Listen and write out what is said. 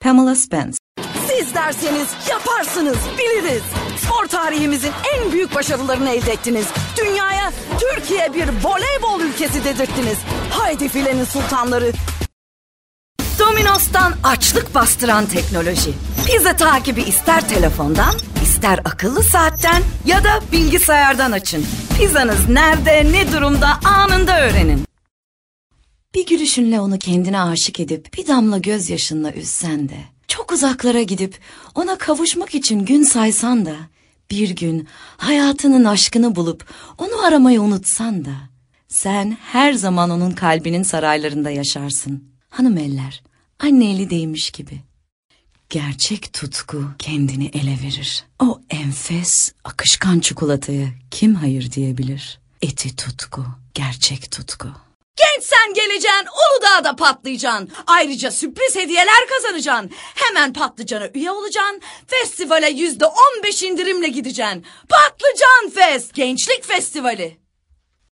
Pamela Spence. Siz derseniz yaparsınız, biliriz. Spor tarihimizin en büyük başarılarını elde ettiniz. Dünyaya Türkiye bir voleybol ülkesi dedirttiniz. Haydi filenin sultanları. Domino's'tan açlık bastıran teknoloji. Pizza takibi ister telefondan, ister akıllı saatten ya da bilgisayardan açın. Pizzanız nerede, ne durumda anında öğrenin. Bir gülüşünle onu kendine aşık edip bir damla gözyaşınla üzsen de, çok uzaklara gidip ona kavuşmak için gün saysan da, bir gün hayatının aşkını bulup onu aramayı unutsan da, sen her zaman onun kalbinin saraylarında yaşarsın. Hanım eller, anne eli değmiş gibi. Gerçek tutku kendini ele verir. O enfes, akışkan çikolataya kim hayır diyebilir? Eti tutku, gerçek tutku. Genç sen geleceksin, Uludağ'da patlayacaksın. Ayrıca sürpriz hediyeler kazanacaksın. Hemen Patlıcan'a üye olacaksın. Festivale %15 indirimle gideceksin. Patlıcan Fest, Gençlik Festivali.